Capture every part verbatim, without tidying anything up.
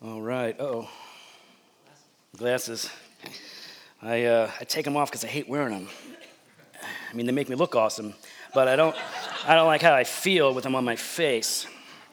All right. Uh-oh. Glasses. I uh, I take them off because I hate wearing them. I mean, they make me look awesome, but I don't I don't like how I feel with them on my face.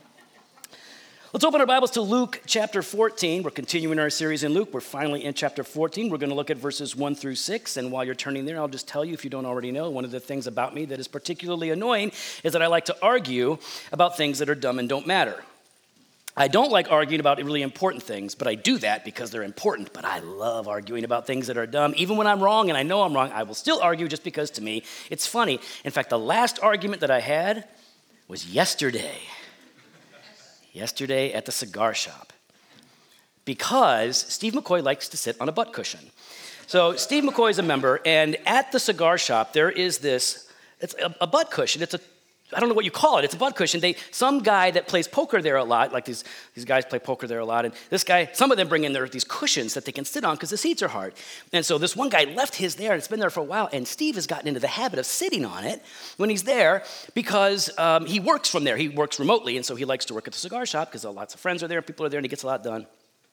Let's open our Bibles to Luke chapter fourteen. We're continuing our series in Luke. We're finally in chapter fourteen. We're going to look at verses one through six. And while you're turning there, I'll just tell you, if you don't already know, one of the things about me that is particularly annoying is that I like to argue about things that are dumb and don't matter. I don't like arguing about really important things, but I do that because they're important. But I love arguing about things that are dumb. Even when I'm wrong and I know I'm wrong, I will still argue just because to me it's funny. In fact, the last argument that I had was yesterday. Yesterday at the cigar shop. Because Steve McCoy likes to sit on a butt cushion. So Steve McCoy is a member, and at the cigar shop there is this, it's a, a butt cushion. It's a I don't know what you call it. It's a butt cushion. They, some guy that plays poker there a lot, like these, these guys play poker there a lot, and this guy, some of them bring in their, these cushions that they can sit on because the seats are hard. And so this one guy left his there, and it's been there for a while, and Steve has gotten into the habit of sitting on it when he's there because um, he works from there. He works remotely, and so he likes to work at the cigar shop because lots of friends are there, people are there, and he gets a lot done.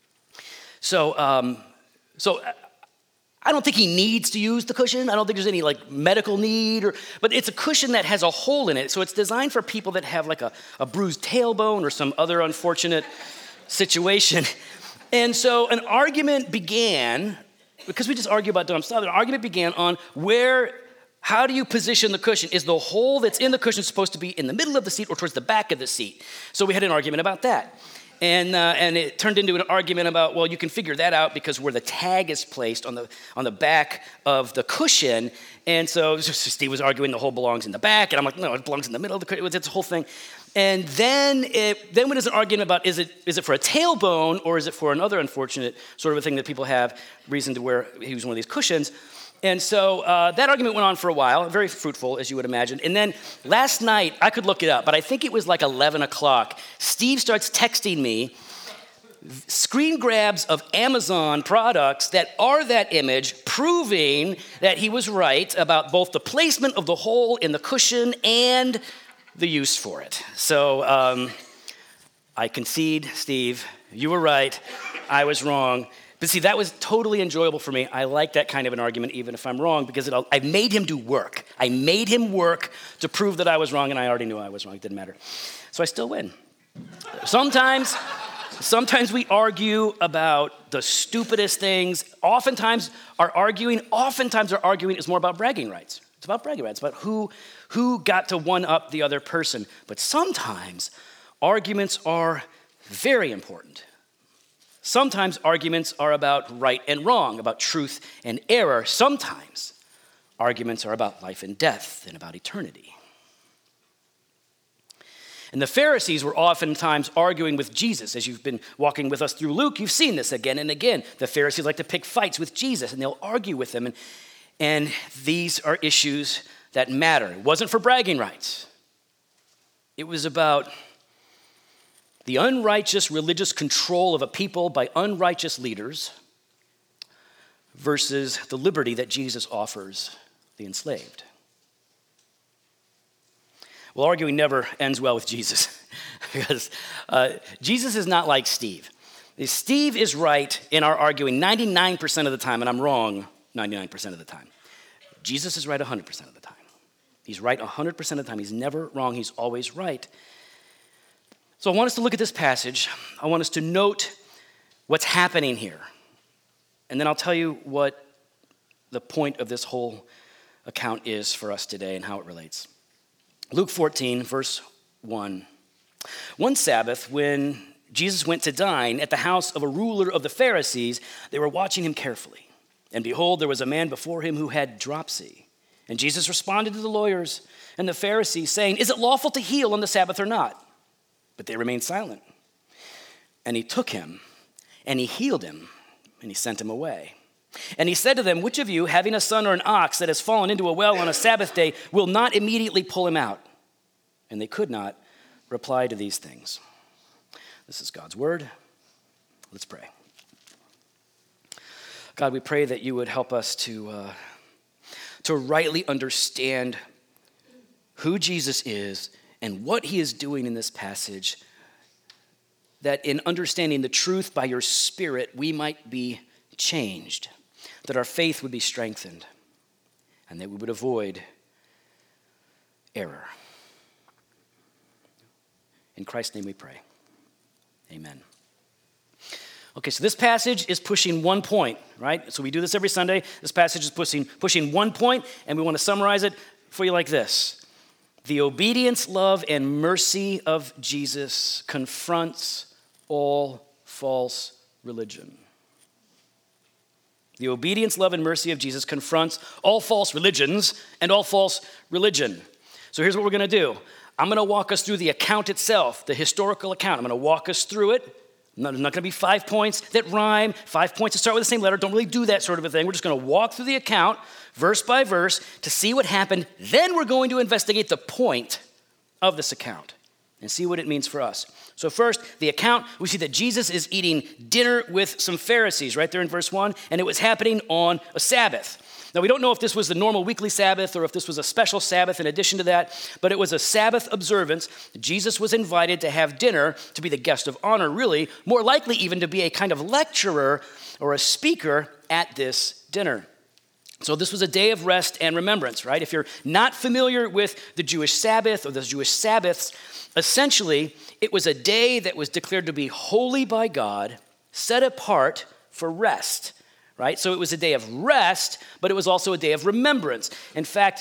So, um, so I don't think he needs to use the cushion. I don't think there's any like medical need, or, but it's a cushion that has a hole in it. So it's designed for people that have like a, a bruised tailbone or some other unfortunate situation. And so an argument began, because we just argue about dumb stuff, an argument began on where, how do you position the cushion? Is the hole that's in the cushion supposed to be in the middle of the seat or towards the back of the seat? So we had an argument about that. And uh, and it turned into an argument about, well, you can figure that out because where the tag is placed on the on the back of the cushion. And so, so Steve was arguing the hole belongs in the back, and I'm like, no, it belongs in the middle of the cushion. It's a whole thing. And then it then when there's an argument about is it is it for a tailbone or is it for another unfortunate sort of a thing that people have reason to wear use one of these cushions. And so uh, that argument went on for a while, very fruitful, as you would imagine. And then last night, I could look it up, but I think it was like eleven o'clock. Steve starts texting me screen grabs of Amazon products that are that image, proving that he was right about both the placement of the hole in the cushion and the use for it. So um, I concede, Steve, you were right, I was wrong. But see, that was totally enjoyable for me. I like that kind of an argument, even if I'm wrong, because it, I made him do work. I made him work to prove that I was wrong, and I already knew I was wrong. It didn't matter. So I still win. Sometimes, sometimes we argue about the stupidest things. Oftentimes, our arguing, oftentimes our arguing is more about bragging rights. It's about bragging rights, about who, who got to one-up the other person. But sometimes, arguments are very important. Sometimes arguments are about right and wrong, about truth and error. Sometimes arguments are about life and death and about eternity. And the Pharisees were oftentimes arguing with Jesus. As you've been walking with us through Luke, you've seen this again and again. The Pharisees like to pick fights with Jesus, and they'll argue with him. And, and these are issues that matter. It wasn't for bragging rights. It was about the unrighteous religious control of a people by unrighteous leaders versus the liberty that Jesus offers the enslaved. Well, arguing never ends well with Jesus because uh, Jesus is not like Steve. Steve is right in our arguing ninety-nine percent of the time, and I'm wrong ninety-nine percent of the time. Jesus is right one hundred percent of the time. He's right one hundred percent of the time. He's never wrong. He's always right. So I want us to look at this passage. I want us to note what's happening here. And then I'll tell you what the point of this whole account is for us today and how it relates. Luke fourteen, verse one. One Sabbath, when Jesus went to dine at the house of a ruler of the Pharisees, they were watching him carefully. And behold, there was a man before him who had dropsy. And Jesus responded to the lawyers and the Pharisees, saying, "Is it lawful to heal on the Sabbath or not?" But they remained silent. And he took him, and he healed him, and he sent him away. And he said to them, "Which of you, having a son or an ox that has fallen into a well on a Sabbath day, will not immediately pull him out?" And they could not reply to these things. This is God's word. Let's pray. God, we pray that you would help us to, uh, to rightly understand who Jesus is and what he is doing in this passage that in understanding the truth by your Spirit, we might be changed, that our faith would be strengthened, and that we would avoid error. In Christ's name we pray. Amen. Okay, so this passage is pushing one point, right? So we do this every Sunday. This passage is pushing, pushing one point, and we want to summarize it for you like this. The obedience, love, and mercy of Jesus confronts all false religion. The obedience, love, and mercy of Jesus confronts all false religions and all false religion. So here's what we're going to do. I'm going to walk us through the account itself, the historical account. I'm going to walk us through it. There's not going to be five points that rhyme, five points that start with the same letter. Don't really do that sort of a thing. We're just going to walk through the account, verse by verse, to see what happened. Then we're going to investigate the point of this account and see what it means for us. So first, the account, we see that Jesus is eating dinner with some Pharisees, right there in verse one, and it was happening on a Sabbath. Now, we don't know if this was the normal weekly Sabbath or if this was a special Sabbath in addition to that, but it was a Sabbath observance. Jesus was invited to have dinner, to be the guest of honor, really, more likely even to be a kind of lecturer or a speaker at this dinner. So this was a day of rest and remembrance, right? If you're not familiar with the Jewish Sabbath or the Jewish Sabbaths, essentially, it was a day that was declared to be holy by God, set apart for rest. Right? So it was a day of rest, but it was also a day of remembrance. In fact,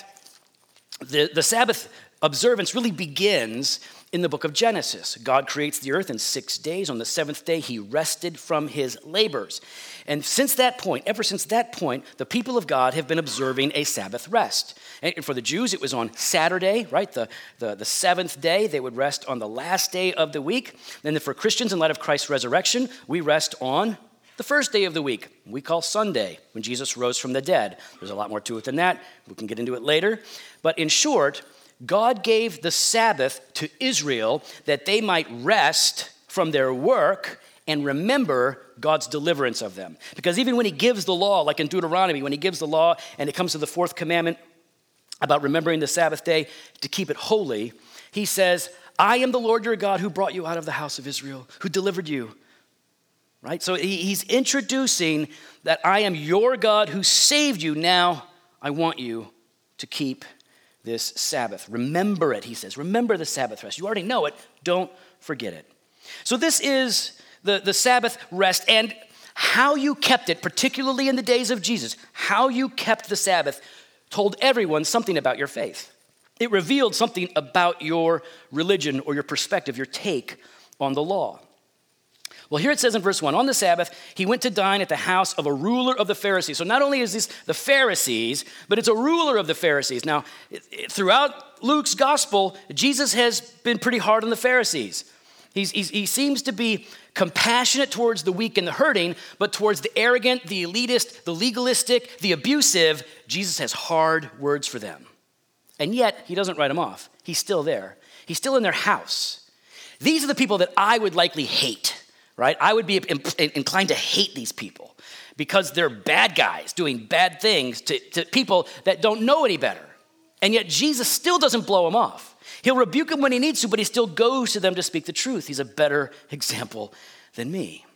the, the Sabbath observance really begins in the book of Genesis. God creates the earth in six days. On the seventh day, he rested from his labors. And since that point, ever since that point, the people of God have been observing a Sabbath rest. And for the Jews, it was on Saturday, right? The, the, the seventh day, they would rest on the last day of the week. And then for Christians, in light of Christ's resurrection, we rest on the first day of the week, we call Sunday, when Jesus rose from the dead. There's a lot more to it than that. We can get into it later. But in short, God gave the Sabbath to Israel that they might rest from their work and remember God's deliverance of them. Because even when he gives the law, like in Deuteronomy, when he gives the law and it comes to the fourth commandment about remembering the Sabbath day to keep it holy, he says, I am the Lord your God who brought you out of the house of Israel, who delivered you. Right? So he's introducing that I am your God who saved you. Now I want you to keep this Sabbath. Remember it, he says. Remember the Sabbath rest. You already know it. Don't forget it. So this is the, the Sabbath rest, and how you kept it, particularly in the days of Jesus, how you kept the Sabbath told everyone something about your faith. It revealed something about your religion or your perspective, your take on the law. Well, here it says in verse one, on the Sabbath, he went to dine at the house of a ruler of the Pharisees. So not only is this the Pharisees, but it's a ruler of the Pharisees. Now, throughout Luke's gospel, Jesus has been pretty hard on the Pharisees. He's, he's, he seems to be compassionate towards the weak and the hurting, but towards the arrogant, the elitist, the legalistic, the abusive, Jesus has hard words for them. And yet, he doesn't write them off. He's still there. He's still in their house. These are the people that I would likely hate. Right? I would be inclined to hate these people because they're bad guys doing bad things to, to people that don't know any better. And yet Jesus still doesn't blow them off. He'll rebuke them when he needs to, but he still goes to them to speak the truth. He's a better example than me.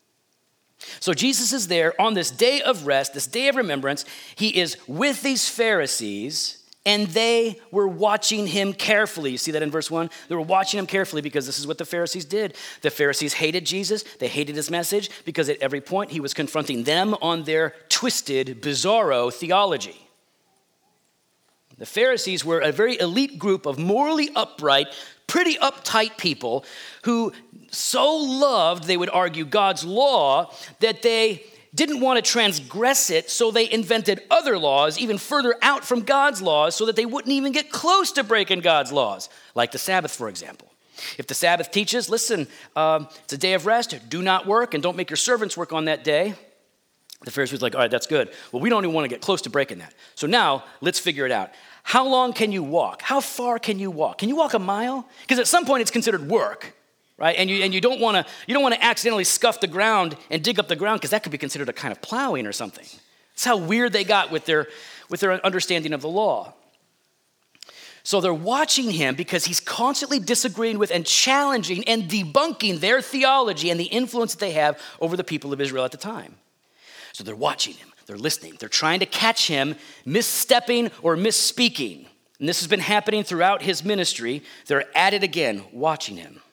So Jesus is there on this day of rest, this day of remembrance. He is with these Pharisees, and they were watching him carefully. You see that in verse one? They were watching him carefully because this is what the Pharisees did. The Pharisees hated Jesus. They hated his message because at every point he was confronting them on their twisted, bizarro theology. The Pharisees were a very elite group of morally upright, pretty uptight people who so loved, they would argue, God's law that they didn't want to transgress it, so they invented other laws even further out from God's laws so that they wouldn't even get close to breaking God's laws, like the Sabbath, for example. If the Sabbath teaches, listen, um, it's a day of rest, do not work, and don't make your servants work on that day, the Pharisees were like, all right, that's good. Well, we don't even want to get close to breaking that. So now, let's figure it out. How long can you walk? How far can you walk? Can you walk a mile? Because at some point, it's considered work. Right? And you and you don't want to you don't want to accidentally scuff the ground and dig up the ground because that could be considered a kind of plowing or something. That's how weird they got with their with their understanding of the law. So they're watching him because he's constantly disagreeing with and challenging and debunking their theology and the influence that they have over the people of Israel at the time. So they're watching him, they're listening, they're trying to catch him misstepping or misspeaking. And this has been happening throughout his ministry. They're at it again, watching him.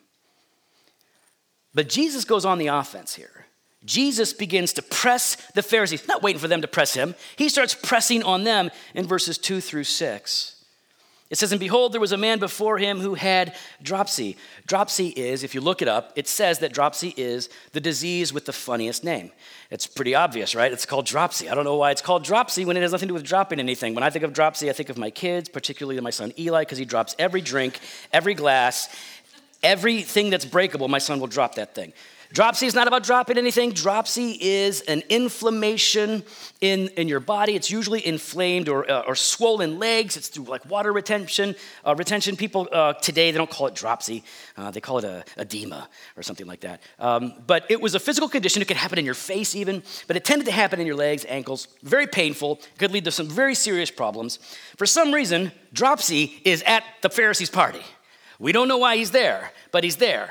But Jesus goes on the offense here. Jesus begins to press the Pharisees, not waiting for them to press him. He starts pressing on them in verses two through six. It says, and behold, there was a man before him who had dropsy. Dropsy is, if you look it up, it says that dropsy is the disease with the funniest name. It's pretty obvious, right? It's called dropsy. I don't know why it's called dropsy when it has nothing to do with dropping anything. When I think of dropsy, I think of my kids, particularly my son Eli, because he drops every drink, every glass, everything that's breakable, my son will drop that thing. Dropsy is not about dropping anything. Dropsy is an inflammation in, in your body. It's usually inflamed or, uh, or swollen legs. It's through like water retention. Uh, retention. People uh, today, they don't call it dropsy. Uh, they call it a, edema or something like that. Um, but it was a physical condition. It could happen in your face even, but it tended to happen in your legs, ankles. Very painful. It could lead to some very serious problems. For some reason, dropsy is at the Pharisees' party. We don't know why he's there, but he's there.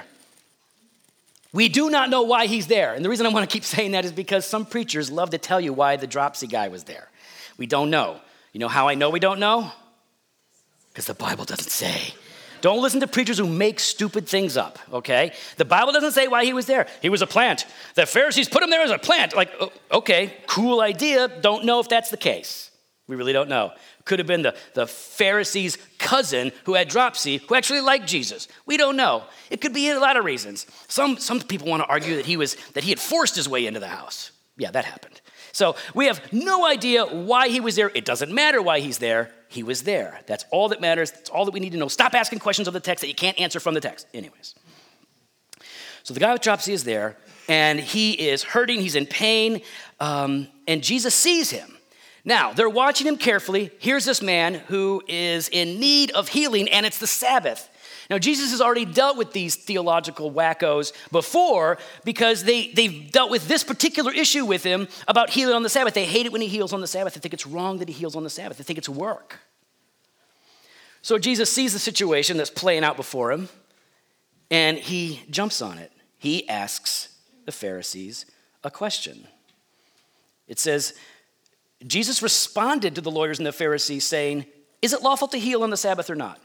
We do not know why he's there. And the reason I want to keep saying that is because some preachers love to tell you why the dropsy guy was there. We don't know. You know how I know we don't know? Because the Bible doesn't say. Don't listen to preachers who make stupid things up, okay? The Bible doesn't say why he was there. He was a plant. The Pharisees put him there as a plant. Like, okay, cool idea. Don't know if that's the case. We really don't know. Could have been the, the Pharisees' cousin who had dropsy, who actually liked Jesus. We don't know. It could be a lot of reasons. Some, some people want to argue that he was that he had forced his way into the house. Yeah, that happened. So we have no idea why he was there. It doesn't matter why he's there. He was there. That's all that matters. That's all that we need to know. Stop asking questions of the text that you can't answer from the text. Anyways. So the guy with dropsy is there, and he is hurting. He's in pain, um, and Jesus sees him. Now, they're watching him carefully. Here's this man who is in need of healing, and it's the Sabbath. Now, Jesus has already dealt with these theological wackos before because they, they've dealt with this particular issue with him about healing on the Sabbath. They hate it when he heals on the Sabbath. They think it's wrong that he heals on the Sabbath. They think it's work. So Jesus sees the situation that's playing out before him, and he jumps on it. He asks the Pharisees a question. It says, Jesus responded to the lawyers and the Pharisees saying, is it lawful to heal on the Sabbath or not?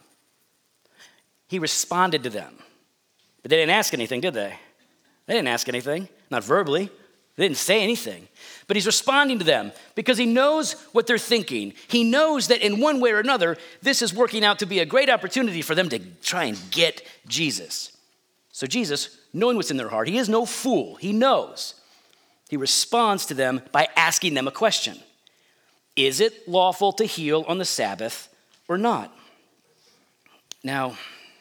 He responded to them. But they didn't ask anything, did they? They didn't ask anything, not verbally. They didn't say anything. But he's responding to them because he knows what they're thinking. He knows that in one way or another, this is working out to be a great opportunity for them to try and get Jesus. So Jesus, knowing what's in their heart, he is no fool. He knows. He responds to them by asking them a question. Is it lawful to heal on the Sabbath or not? Now,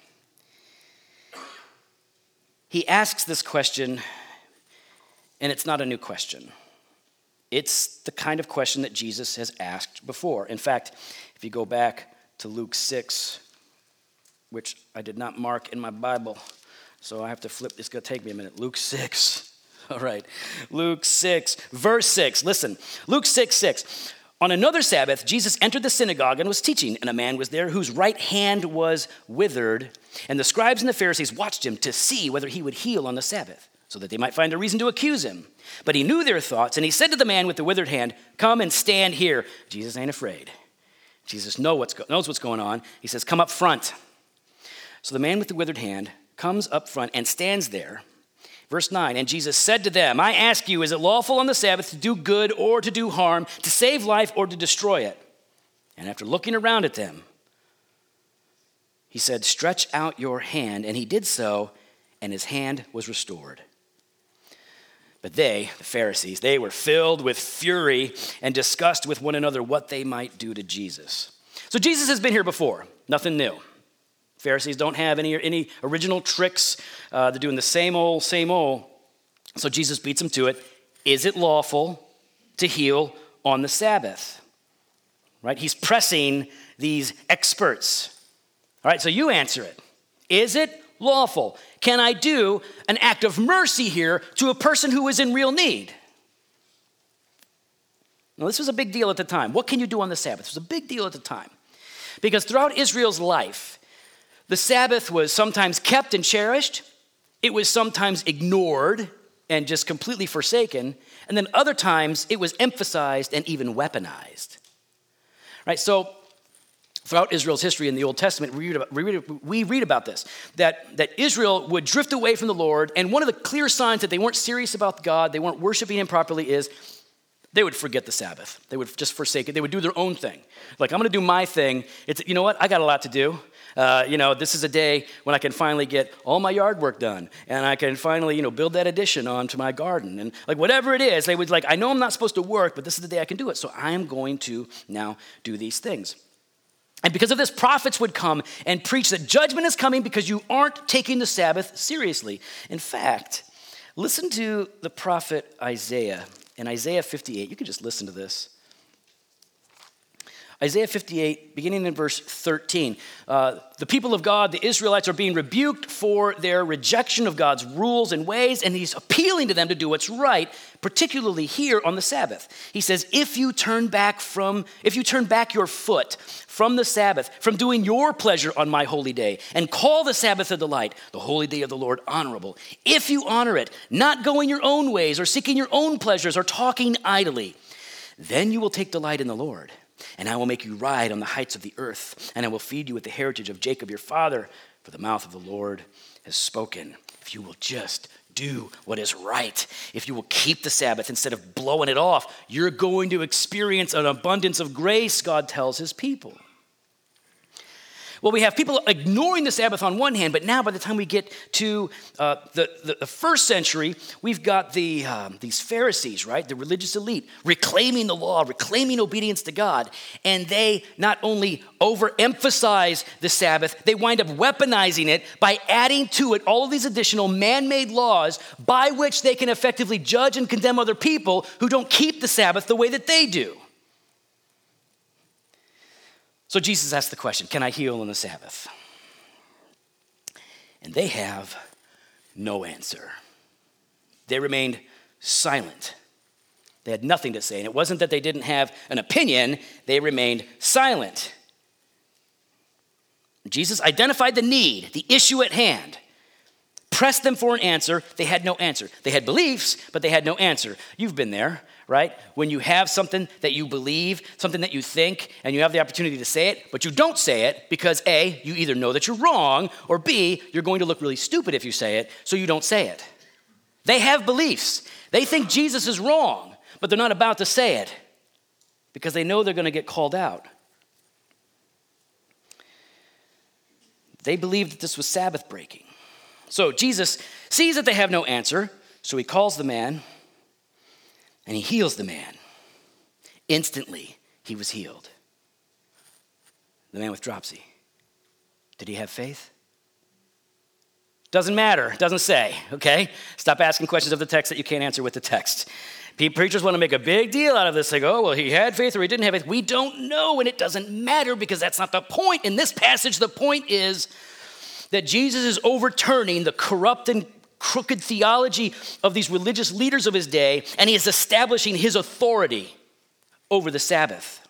he asks this question, and it's not a new question. It's the kind of question that Jesus has asked before. In fact, if you go back to Luke six, which I did not mark in my Bible, so I have to flip. It's going to take me a minute. Luke six. All right. Luke six, verse six. Listen. Luke six, six. On another Sabbath, Jesus entered the synagogue and was teaching, and a man was there whose right hand was withered. And the scribes and the Pharisees watched him to see whether he would heal on the Sabbath, so that they might find a reason to accuse him. But he knew their thoughts, and he said to the man with the withered hand, come and stand here. Jesus ain't afraid. Jesus knows what's, go- knows what's going on. He says, come up front. So the man with the withered hand comes up front and stands there. Verse nine, and Jesus said to them, I ask you, is it lawful on the Sabbath to do good or to do harm, to save life or to destroy it? And after looking around at them, he said, stretch out your hand. And he did so, and his hand was restored. But they, the Pharisees, they were filled with fury and discussed with one another what they might do to Jesus. So Jesus has been here before, nothing new. Pharisees don't have any, any original tricks. Uh, they're doing the same old, same old. So Jesus beats them to it. Is it lawful to heal on the Sabbath? Right? He's pressing these experts. All right, so you answer it. Is it lawful? Can I do an act of mercy here to a person who is in real need? Now, this was a big deal at the time. What can you do on the Sabbath? It was a big deal at the time. Because throughout Israel's life, the Sabbath was sometimes kept and cherished. It was sometimes ignored and just completely forsaken. And then other times it was emphasized and even weaponized. Right? So throughout Israel's history in the Old Testament, we read about, we read, we read about this, that, that Israel would drift away from the Lord. And one of the clear signs that they weren't serious about God, they weren't worshiping him properly, is they would forget the Sabbath. They would just forsake it. They would do their own thing. Like, I'm going to do my thing. It's, you know what? I got a lot to do. Uh, you know, this is a day when I can finally get all my yard work done, and I can finally, you know, build that addition onto my garden. And like, whatever it is, they would like, I know I'm not supposed to work, but this is the day I can do it. So I am going to now do these things. And because of this, prophets would come and preach that judgment is coming because you aren't taking the Sabbath seriously. In fact, listen to the prophet Isaiah. In Isaiah fifty-eight, you can just listen to this. Isaiah fifty-eight, beginning in verse thirteen. Uh, the people of God, the Israelites, are being rebuked for their rejection of God's rules and ways, and he's appealing to them to do what's right, particularly here on the Sabbath. He says, if you turn back from, if you turn back your foot from the Sabbath, from doing your pleasure on my holy day, and call the Sabbath a delight, the holy day of the Lord honorable, if you honor it, not going your own ways or seeking your own pleasures or talking idly, then you will take delight in the Lord. And I will make you ride on the heights of the earth, and I will feed you with the heritage of Jacob your father, for the mouth of the Lord has spoken. If you will just do what is right, if you will keep the Sabbath instead of blowing it off, you're going to experience an abundance of grace, God tells his people. Well, we have people ignoring the Sabbath on one hand, but now by the time we get to uh, the, the, the first century, we've got the um, these Pharisees, right? The religious elite, reclaiming the law, reclaiming obedience to God. And they not only overemphasize the Sabbath, they wind up weaponizing it by adding to it all of these additional man-made laws by which they can effectively judge and condemn other people who don't keep the Sabbath the way that they do. So Jesus asked the question, can I heal on the Sabbath? And they have no answer. They remained silent. They had nothing to say. And it wasn't that they didn't have an opinion, they remained silent. Jesus identified the need, the issue at hand, pressed them for an answer. They had no answer. They had beliefs, but they had no answer. You've been there, right? When you have something that you believe, something that you think, and you have the opportunity to say it, but you don't say it because A, you either know that you're wrong, or B, you're going to look really stupid if you say it, so you don't say it. They have beliefs. They think Jesus is wrong, but they're not about to say it because they know they're going to get called out. They believed that this was Sabbath breaking. So Jesus sees that they have no answer, so he calls the man and he heals the man. Instantly, he was healed. The man with dropsy. Did he have faith? Doesn't matter. Doesn't say, okay? Stop asking questions of the text that you can't answer with the text. Preachers want to make a big deal out of this. They go, oh, well, he had faith or he didn't have faith. We don't know, and it doesn't matter because that's not the point. In this passage, the point is that Jesus is overturning the corrupt and crooked theology of these religious leaders of his day, and he is establishing his authority over the Sabbath.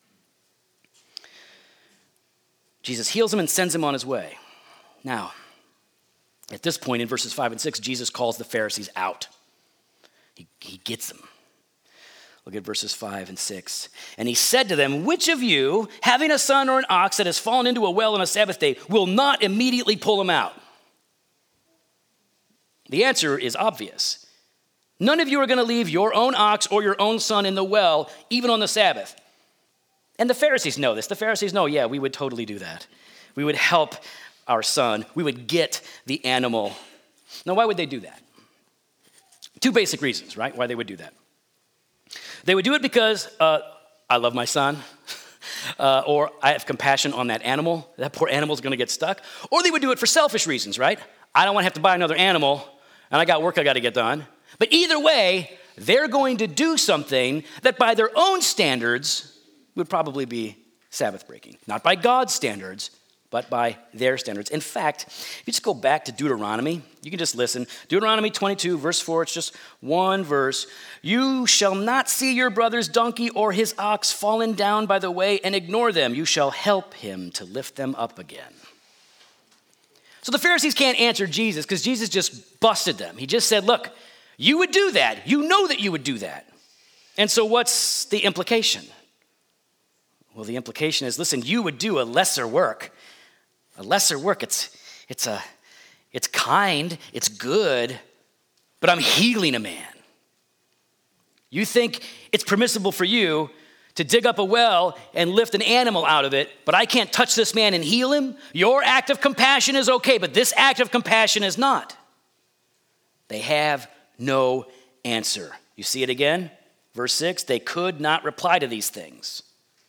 Jesus heals him and sends him on his way. Now, at this point in verses five and six, Jesus calls the Pharisees out. He, he gets them. Look at verses five and six. And he said to them, which of you, having a son or an ox that has fallen into a well on a Sabbath day, will not immediately pull him out? The answer is obvious. None of you are going to leave your own ox or your own son in the well, even on the Sabbath. And the Pharisees know this. The Pharisees know, yeah, we would totally do that. We would help our son. We would get the animal. Now, why would they do that? Two basic reasons, right, why they would do that. They would do it because uh, I love my son, uh, or I have compassion on that animal. That poor animal is going to get stuck. Or they would do it for selfish reasons, right? I don't want to have to buy another animal, and I got work I got to get done. But either way, they're going to do something that by their own standards would probably be Sabbath breaking. Not by God's standards, but by their standards. In fact, if you just go back to Deuteronomy, you can just listen. Deuteronomy twenty-two, verse four, it's just one verse. You shall not see your brother's donkey or his ox fallen down by the way and ignore them. You shall help him to lift them up again. So the Pharisees can't answer Jesus because Jesus just busted them. He just said, look, you would do that. You know that you would do that. And so what's the implication? Well, the implication is, listen, you would do a lesser work. A lesser work, it's it's a it's kind, it's good, but I'm healing a man. You think it's permissible for you to dig up a well and lift an animal out of it, but I can't touch this man and heal him? Your act of compassion is okay, but this act of compassion is not. They have no answer. You see it again? Verse six, they could not reply to these things.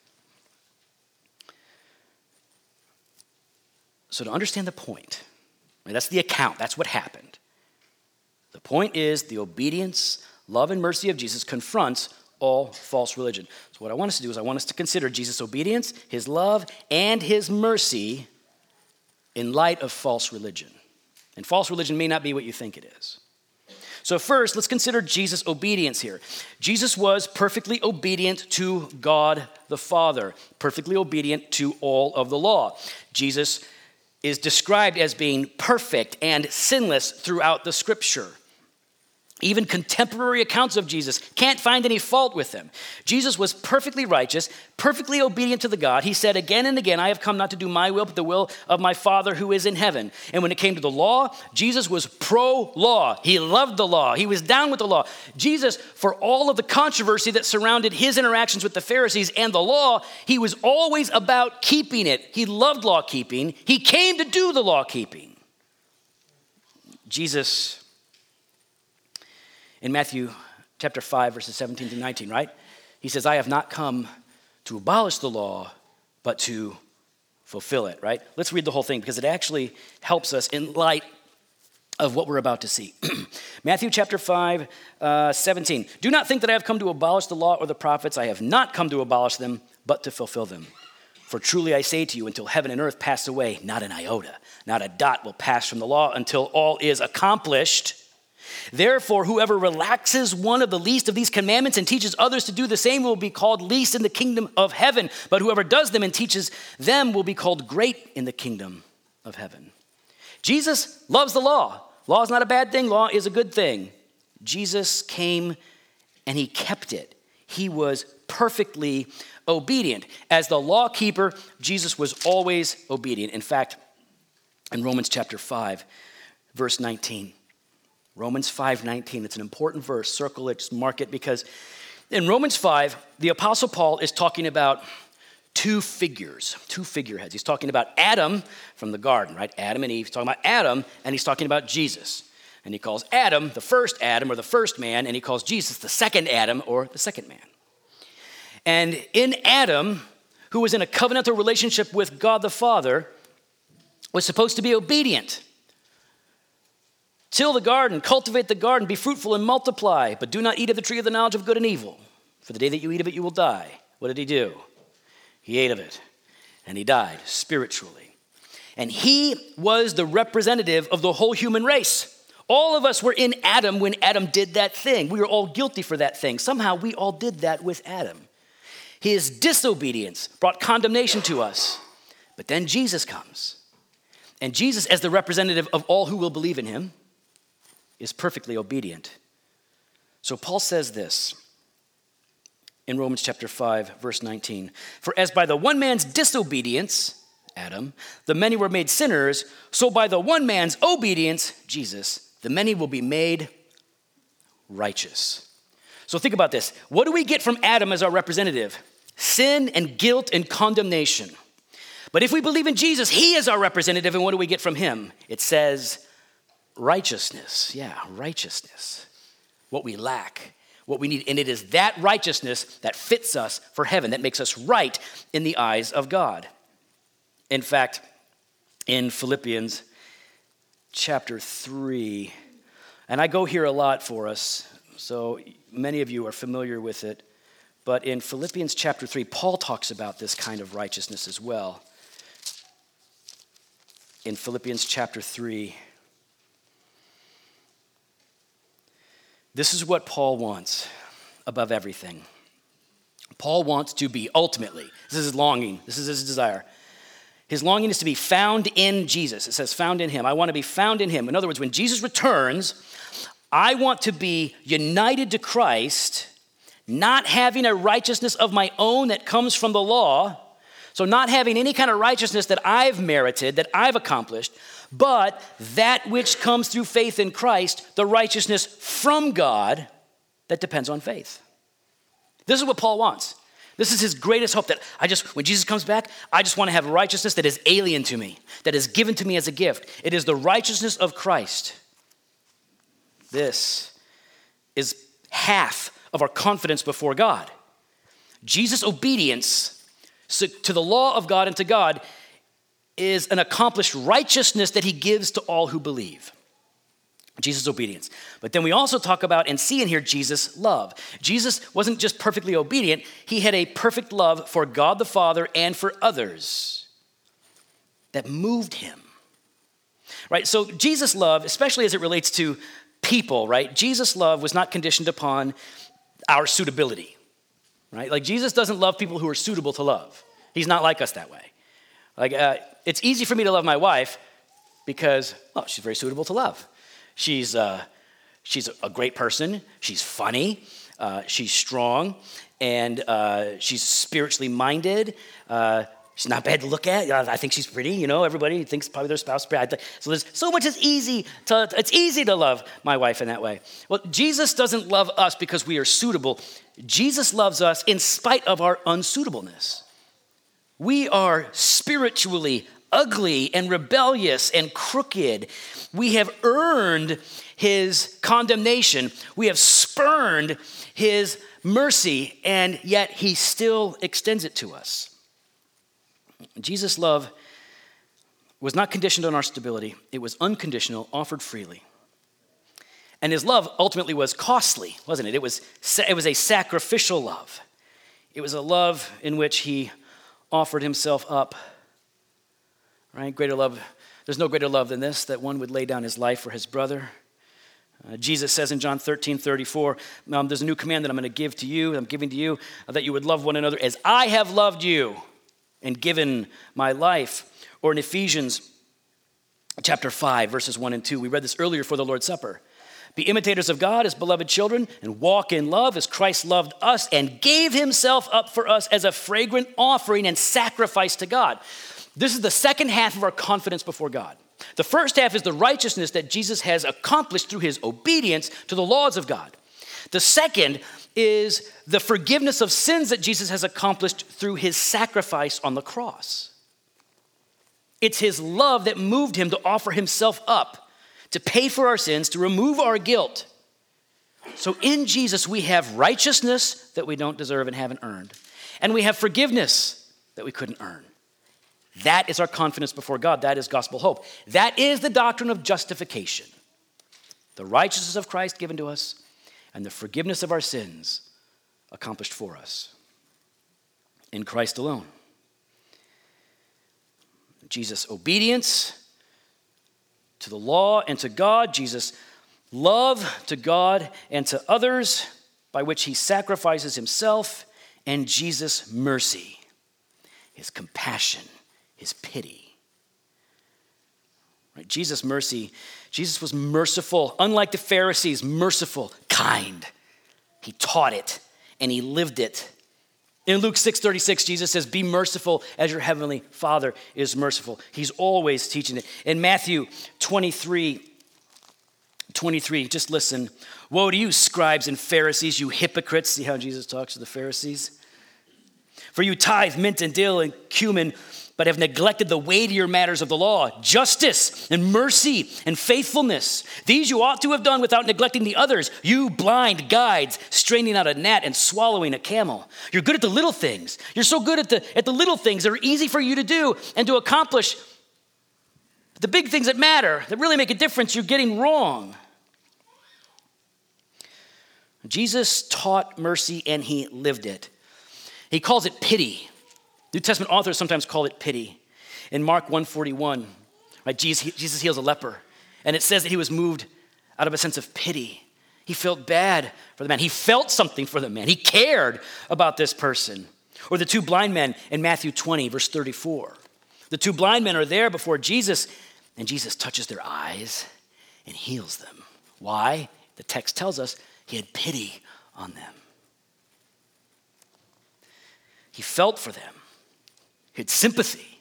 So to understand the point, right, that's the account, that's what happened. The point is the obedience, love, and mercy of Jesus confronts all false religion. So what I want us to do is I want us to consider Jesus' obedience, his love, and his mercy in light of false religion. And false religion may not be what you think it is. So first, let's consider Jesus' obedience here. Jesus was perfectly obedient to God the Father, perfectly obedient to all of the law. Jesus is described as being perfect and sinless throughout the scripture. Even contemporary accounts of Jesus can't find any fault with him. Jesus was perfectly righteous, perfectly obedient to the God. He said again and again, I have come not to do my will, but the will of my Father who is in heaven. And when it came to the law, Jesus was pro-law. He loved the law. He was down with the law. Jesus, for all of the controversy that surrounded his interactions with the Pharisees and the law, he was always about keeping it. He loved law keeping. He came to do the law keeping. Jesus, in Matthew chapter five, verses seventeen to nineteen, right? He says, I have not come to abolish the law, but to fulfill it, right? Let's read the whole thing because it actually helps us in light of what we're about to see. Matthew chapter five, uh, seventeen. Do not think that I have come to abolish the law or the prophets. I have not come to abolish them, but to fulfill them. For truly I say to you, until heaven and earth pass away, not an iota, not a dot will pass from the law until all is accomplished. Therefore, whoever relaxes one of the least of these commandments and teaches others to do the same will be called least in the kingdom of heaven. But whoever does them and teaches them will be called great in the kingdom of heaven. Jesus loves the law. Law is not a bad thing. Law is a good thing. Jesus came and he kept it. He was perfectly obedient. As the law keeper, Jesus was always obedient. In fact, in Romans chapter five, verse nineteen, Romans five nineteen, it's an important verse. Circle it, just mark it, because in Romans five, the Apostle Paul is talking about two figures, two figureheads. He's talking about Adam from the garden, right? Adam and Eve. He's talking about Adam, and he's talking about Jesus. And he calls Adam the first Adam, or the first man, and he calls Jesus the second Adam, or the second man. And in Adam, who was in a covenantal relationship with God the Father, was supposed to be obedient. Till the garden, cultivate the garden, be fruitful and multiply, but do not eat of the tree of the knowledge of good and evil. For the day that you eat of it, you will die. What did he do? He ate of it, and he died spiritually. And he was the representative of the whole human race. All of us were in Adam when Adam did that thing. We were all guilty for that thing. Somehow we all did that with Adam. His disobedience brought condemnation to us. But then Jesus comes. And Jesus, as the representative of all who will believe in him, is perfectly obedient. So Paul says this in Romans chapter five, verse nineteen. For as by the one man's disobedience, Adam, the many were made sinners, so by the one man's obedience, Jesus, the many will be made righteous. So think about this. What do we get from Adam as our representative? Sin and guilt and condemnation. But if we believe in Jesus, he is our representative, and what do we get from him? It says righteousness. Yeah, righteousness. What we lack, what we need. And it is that righteousness that fits us for heaven, that makes us right in the eyes of God. In fact, in Philippians chapter three, and I go here a lot for us, so many of you are familiar with it, but in Philippians chapter three, Paul talks about this kind of righteousness as well. in Philippians chapter three. This is what Paul wants above everything. Paul wants to be ultimately, this is his longing, this is his desire. His longing is to be found in Jesus. It says found in him. I want to be found in him. In other words, when Jesus returns, I want to be united to Christ, not having a righteousness of my own that comes from the law, so not having any kind of righteousness that I've merited, that I've accomplished, but that which comes through faith in Christ, the righteousness from God that depends on faith. This is what Paul wants. This is his greatest hope, that I just, when Jesus comes back, I just want to have righteousness that is alien to me, that is given to me as a gift. It is the righteousness of Christ. This is half of our confidence before God. Jesus' obedience to the law of God and to God is an accomplished righteousness that he gives to all who believe. Jesus' obedience. But then we also talk about and see in here Jesus' love. Jesus wasn't just perfectly obedient, he had a perfect love for God the Father and for others that moved him. Right? So Jesus' love, especially as it relates to people, right? Jesus' love was not conditioned upon our suitability. Right? Like Jesus doesn't love people who are suitable to love. He's not like us that way. Like uh, it's easy for me to love my wife because, well, she's very suitable to love. She's uh, she's a great person. She's funny. Uh, she's strong, and uh, she's spiritually minded. Uh, she's not bad to look at. I think she's pretty. You know, everybody thinks probably their spouse is pretty. So there's so much is easy to. It's easy to love my wife in that way. Well, Jesus doesn't love us because we are suitable. Jesus loves us in spite of our unsuitableness. We are spiritually ugly and rebellious and crooked. We have earned his condemnation. We have spurned his mercy, and yet he still extends it to us. Jesus' love was not conditioned on our stability. It was unconditional, offered freely. And his love ultimately was costly, wasn't it? It was, it was a sacrificial love. It was a love in which he offered himself up. Right? Greater love. There's no greater love than this, that one would lay down his life for his brother. Uh, Jesus says in John thirteen thirty-four, um, there's a new command that I'm going to give to you, I'm giving to you, uh, that you would love one another as I have loved you and given my life. Or in Ephesians chapter five, verses one and two, we read this earlier for the Lord's Supper. Be imitators of God as beloved children and walk in love as Christ loved us and gave himself up for us as a fragrant offering and sacrifice to God. This is the second half of our confidence before God. The first half is the righteousness that Jesus has accomplished through his obedience to the laws of God. The second is the forgiveness of sins that Jesus has accomplished through his sacrifice on the cross. It's his love that moved him to offer himself up, to pay for our sins, to remove our guilt. So in Jesus, we have righteousness that we don't deserve and haven't earned. And we have forgiveness that we couldn't earn. That is our confidence before God. That is gospel hope. That is the doctrine of justification. The righteousness of Christ given to us and the forgiveness of our sins accomplished for us in Christ alone. Jesus' obedience to the law and to God, Jesus' love to God and to others by which he sacrifices himself, and Jesus' mercy, his compassion, his pity. Right? Jesus' mercy, Jesus was merciful, unlike the Pharisees, merciful, kind. He taught it and he lived it. In Luke six thirty-six, Jesus says, be merciful as your heavenly Father is merciful. He's always teaching it. In Matthew twenty-three, twenty-three, just listen. Woe to you, scribes and Pharisees, you hypocrites. See how Jesus talks to the Pharisees? For you tithe mint and dill and cumin, but have neglected the weightier matters of the law, justice and mercy and faithfulness. These you ought to have done without neglecting the others. You blind guides, straining out a gnat and swallowing a camel. You're good at the little things. You're so good at the, at the little things that are easy for you to do and to accomplish. The big things that matter, that really make a difference, you're getting wrong. Jesus taught mercy and he lived it. He calls it pity. New Testament authors sometimes call it pity. In Mark one forty-one, right? Jesus, Jesus heals a leper. And it says that he was moved out of a sense of pity. He felt bad for the man. He felt something for the man. He cared about this person. Or the two blind men in Matthew twenty, verse thirty-four. The two blind men are there before Jesus, and Jesus touches their eyes and heals them. Why? The text tells us he had pity on them. He felt for them. He had sympathy.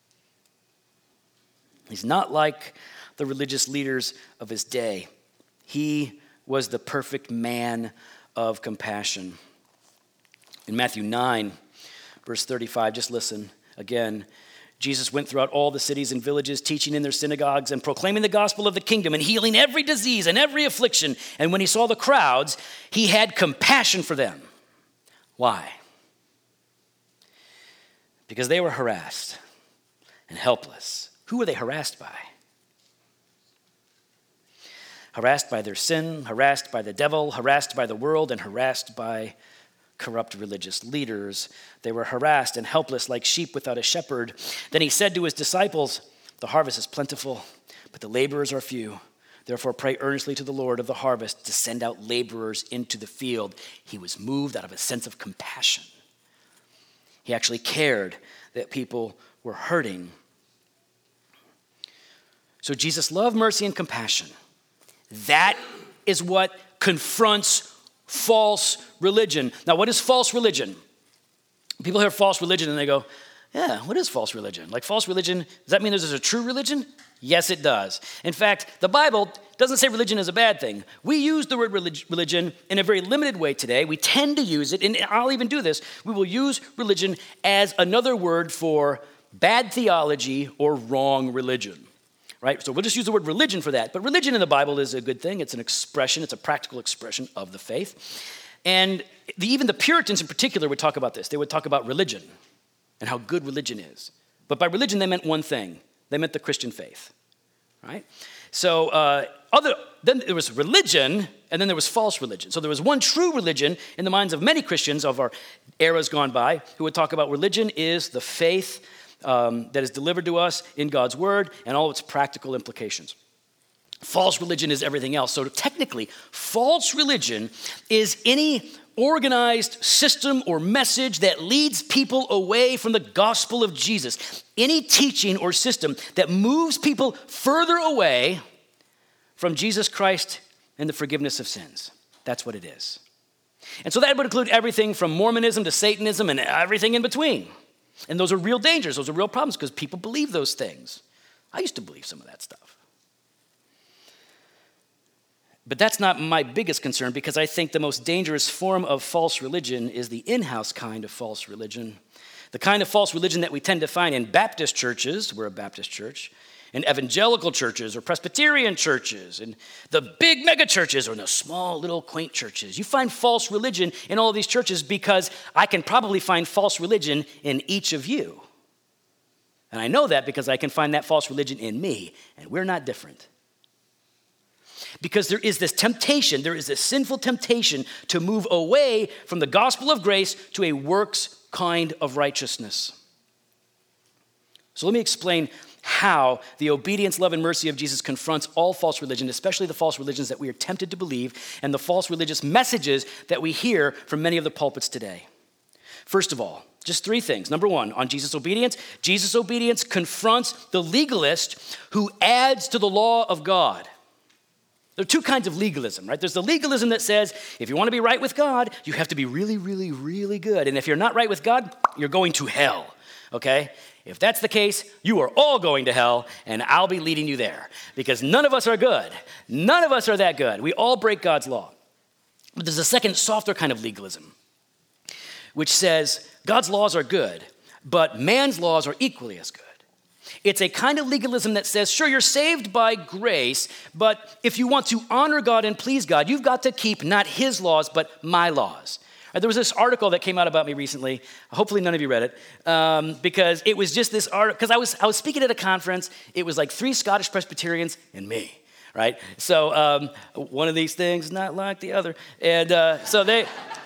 He's not like the religious leaders of his day. He was the perfect man of compassion. In Matthew nine, verse thirty-five, just listen again. Jesus went throughout all the cities and villages, teaching in their synagogues and proclaiming the gospel of the kingdom and healing every disease and every affliction. And when he saw the crowds, he had compassion for them. Why? Because they were harassed and helpless. Who were they harassed by? Harassed by their sin, harassed by the devil, harassed by the world, and harassed by corrupt religious leaders. They were harassed and helpless like sheep without a shepherd. Then he said to his disciples, the harvest is plentiful, but the laborers are few. Therefore pray earnestly to the Lord of the harvest to send out laborers into the field. He was moved out of a sense of compassion. He actually cared that people were hurting. So Jesus loved mercy and compassion. That is what confronts false religion. Now, what is false religion? People hear false religion and they go, yeah, what is false religion? Like false religion, does that mean there's a true religion? Yes, it does. In fact, the Bible doesn't say religion is a bad thing. We use the word religion in a very limited way today. We tend to use it, and I'll even do this. We will use religion as another word for bad theology or wrong religion. Right? So we'll just use the word religion for that. But religion in the Bible is a good thing. It's an expression. It's a practical expression of the faith. And the, even the Puritans in particular would talk about this. They would talk about religion and how good religion is. But by religion, they meant one thing. They meant the Christian faith. Right? So uh, other then there was religion, and then there was false religion. So there was one true religion in the minds of many Christians of our eras gone by who would talk about religion is the faith Um, that is delivered to us in God's word and all its practical implications. False religion is everything else. So technically, false religion is any organized system or message that leads people away from the gospel of Jesus. Any teaching or system that moves people further away from Jesus Christ and the forgiveness of sins. That's what it is. And so that would include everything from Mormonism to Satanism and everything in between. And those are real dangers. Those are real problems because people believe those things. I used to believe some of that stuff. But that's not my biggest concern because I think the most dangerous form of false religion is the in-house kind of false religion. The kind of false religion that we tend to find in Baptist churches, we're a Baptist church, in evangelical churches or Presbyterian churches, in the big mega churches or in the small little quaint churches. You find false religion in all of these churches because I can probably find false religion in each of you. And I know that because I can find that false religion in me, and we're not different. Because there is this temptation, there is this sinful temptation to move away from the gospel of grace to a works kind of righteousness. So let me explain how the obedience, love, and mercy of Jesus confronts all false religion, especially the false religions that we are tempted to believe and the false religious messages that we hear from many of the pulpits today. First of all, just three things. Number one, on Jesus' obedience, Jesus' obedience confronts the legalist who adds to the law of God. There are two kinds of legalism, right? There's the legalism that says, if you want to be right with God, you have to be really, really, really good. And if you're not right with God, you're going to hell, okay? If that's the case, you are all going to hell, and I'll be leading you there because none of us are good. None of us are that good. We all break God's law. But there's a second, softer kind of legalism, which says God's laws are good, but man's laws are equally as good. It's a kind of legalism that says, sure, you're saved by grace, but if you want to honor God and please God, you've got to keep not his laws, but my laws. There was this article that came out about me recently. Hopefully none of you read it, um, because it was just this article, because I was, I was speaking at a conference. It was like three Scottish Presbyterians and me, right? So um, one of these things, not like the other. And uh, so they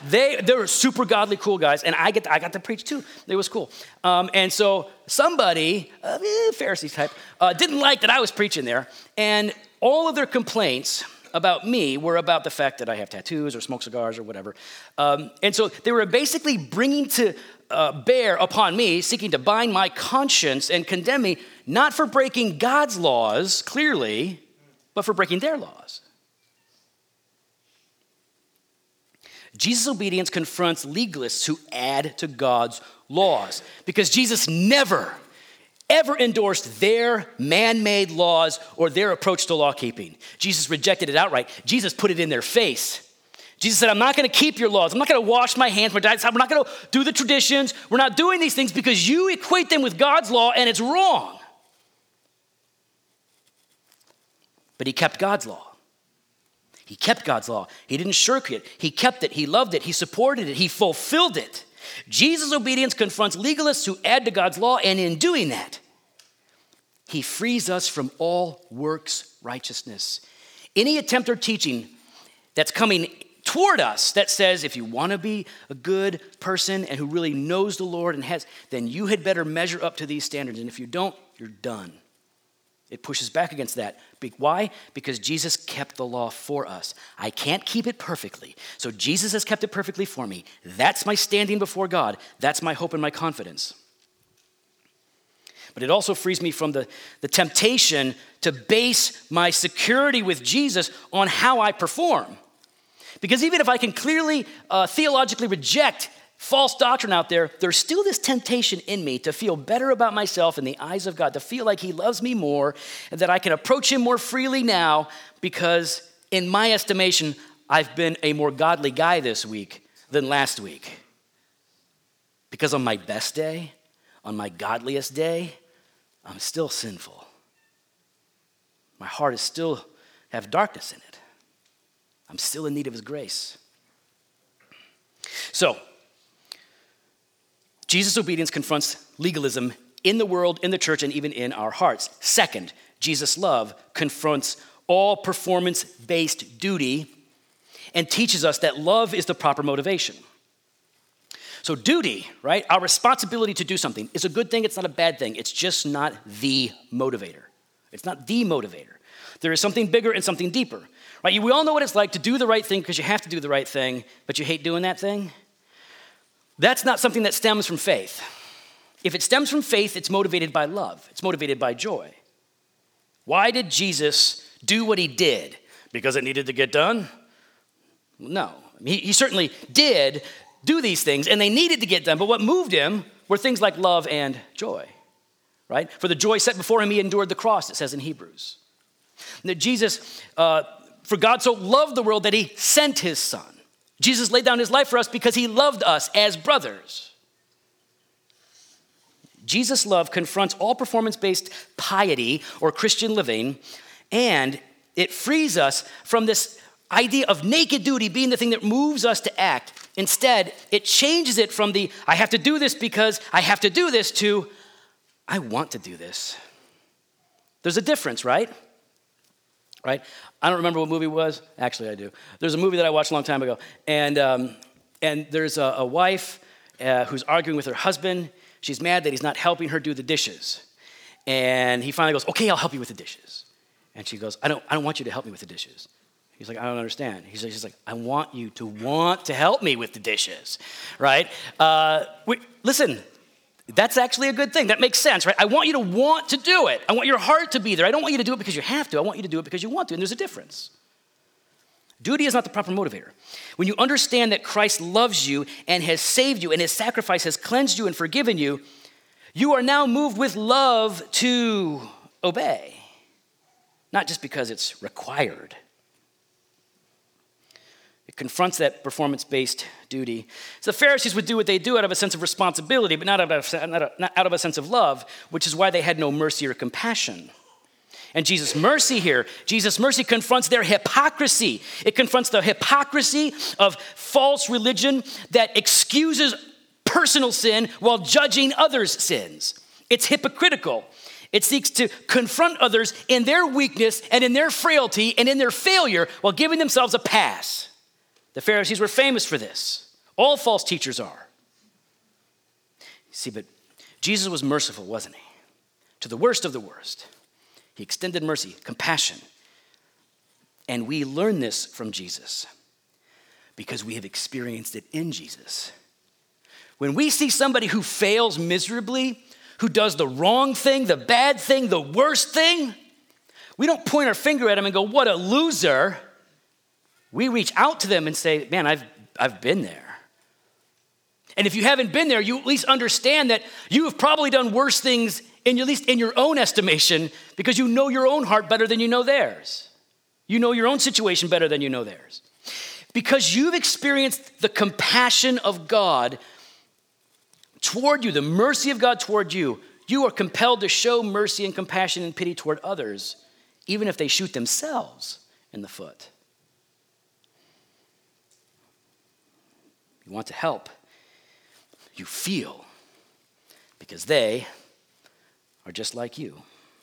they they were super godly, cool guys, and I get to, I got to preach too. It was cool. Um, and so somebody, uh, Pharisee type, uh, didn't like that I was preaching there, and all of their complaints about me were about the fact that I have tattoos or smoke cigars or whatever. Um, and so they were basically bringing to uh, bear upon me, seeking to bind my conscience and condemn me, not for breaking God's laws, clearly, but for breaking their laws. Jesus' obedience confronts legalists who add to God's laws, because Jesus never, ever endorsed their man-made laws or their approach to law keeping. Jesus rejected it outright. Jesus put it in their face. Jesus said, I'm not going to keep your laws. I'm not going to wash my hands. We're not going to do the traditions. We're not doing these things because you equate them with God's law and it's wrong. But he kept God's law. He kept God's law. He didn't shirk it. He kept it. He loved it. He supported it. He fulfilled it. Jesus' obedience confronts legalists who add to God's law, and in doing that, he frees us from all works righteousness. Any attempt or teaching that's coming toward us that says if you want to be a good person and who really knows the Lord and has, then you had better measure up to these standards. And if you don't, you're done. It pushes back against that. Why? Because Jesus kept the law for us. I can't keep it perfectly. So Jesus has kept it perfectly for me. That's my standing before God. That's my hope and my confidence. But it also frees me from the, the temptation to base my security with Jesus on how I perform. Because even if I can clearly uh, theologically reject false doctrine out there, there's still this temptation in me to feel better about myself in the eyes of God, to feel like he loves me more and that I can approach him more freely now because in my estimation, I've been a more godly guy this week than last week. Because on my best day, on my godliest day, I'm still sinful. My heart is still have darkness in it. I'm still in need of his grace. So, Jesus' obedience confronts legalism in the world, in the church, and even in our hearts. Second, Jesus' love confronts all performance-based duty and teaches us that love is the proper motivation. So duty, right, our responsibility to do something is a good thing, it's not a bad thing. It's just not the motivator. It's not the motivator. There is something bigger and something deeper, right? We all know what it's like to do the right thing because you have to do the right thing, but you hate doing that thing. That's not something that stems from faith. If it stems from faith, it's motivated by love. It's motivated by joy. Why did Jesus do what he did? Because it needed to get done? No. He, he certainly did do these things, and they needed to get done. But what moved him were things like love and joy, right? For the joy set before him, he endured the cross, it says in Hebrews. And that Jesus, uh, for God so loved the world that he sent his son. Jesus laid down his life for us because he loved us as brothers. Jesus' love confronts all performance-based piety or Christian living, and it frees us from this idea of naked duty being the thing that moves us to act. Instead, it changes it from the, I have to do this because I have to do this, to, I want to do this. There's a difference, right? Right? I don't remember what movie it was. Actually, I do. There's a movie that I watched a long time ago. And um, and there's a, a wife uh, who's arguing with her husband. She's mad that he's not helping her do the dishes. And he finally goes, okay, I'll help you with the dishes. And she goes, I don't, I don't want you to help me with the dishes. He's like, I don't understand. He's like, she's like, I want you to want to help me with the dishes, right? Uh, we, listen, that's actually a good thing. That makes sense, right? I want you to want to do it. I want your heart to be there. I don't want you to do it because you have to. I want you to do it because you want to, and there's a difference. Duty is not the proper motivator. When you understand that Christ loves you and has saved you and his sacrifice has cleansed you and forgiven you, you are now moved with love to obey, not just because it's required. It confronts that performance-based duty. So the Pharisees would do what they do out of a sense of responsibility, but not out of, not out of a sense of love, which is why they had no mercy or compassion. And Jesus' mercy here, Jesus' mercy confronts their hypocrisy. It confronts the hypocrisy of false religion that excuses personal sin while judging others' sins. It's hypocritical. It seeks to confront others in their weakness and in their frailty and in their failure while giving themselves a pass. The Pharisees were famous for this. All false teachers are. See, but Jesus was merciful, wasn't he? To the worst of the worst. He extended mercy, compassion. And we learn this from Jesus because we have experienced it in Jesus. When we see somebody who fails miserably, who does the wrong thing, the bad thing, the worst thing, we don't point our finger at him and go, what a loser. We reach out to them and say, man, I've, I've been there. And if you haven't been there, you at least understand that you have probably done worse things, in, at least in your own estimation, because you know your own heart better than you know theirs. You know your own situation better than you know theirs. Because you've experienced the compassion of God toward you, the mercy of God toward you, you are compelled to show mercy and compassion and pity toward others, even if they shoot themselves in the foot. You want to help. You feel, because they are just like you.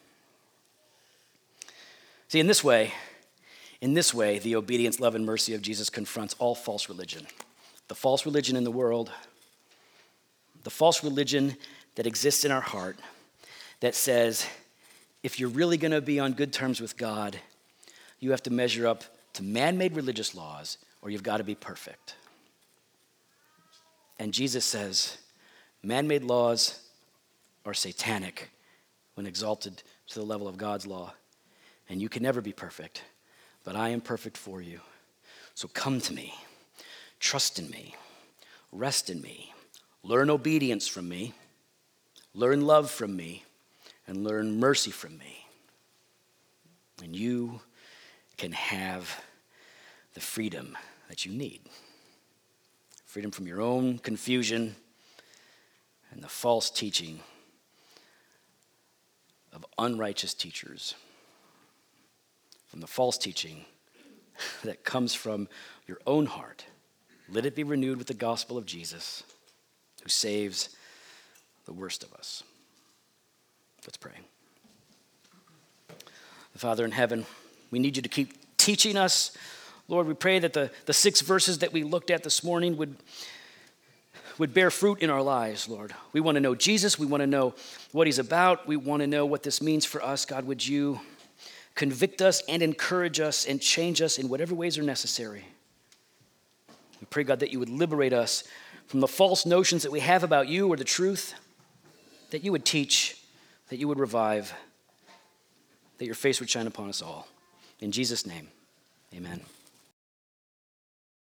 See, in this way, in this way, the obedience, love, and mercy of Jesus confronts all false religion. The false religion in the world, the false religion that exists in our heart that says, if you're really going to be on good terms with God, you have to measure up to man-made religious laws, or you've got to be perfect. And Jesus says, man-made laws are satanic when exalted to the level of God's law. And you can never be perfect, but I am perfect for you. So come to me, trust in me, rest in me, learn obedience from me, learn love from me, and learn mercy from me. And you can have the freedom that you need. Freedom from your own confusion and the false teaching of unrighteous teachers. From the false teaching that comes from your own heart. Let it be renewed with the gospel of Jesus, who saves the worst of us. Let's pray. Father in heaven, we need you to keep teaching us. Lord, we pray that the, the six verses that we looked at this morning would, would bear fruit in our lives, Lord. We want to know Jesus. We want to know what he's about. We want to know what this means for us. God, would you convict us and encourage us and change us in whatever ways are necessary. We pray, God, that you would liberate us from the false notions that we have about you or the truth, that you would teach, that you would revive, that your face would shine upon us all. In Jesus' name, amen.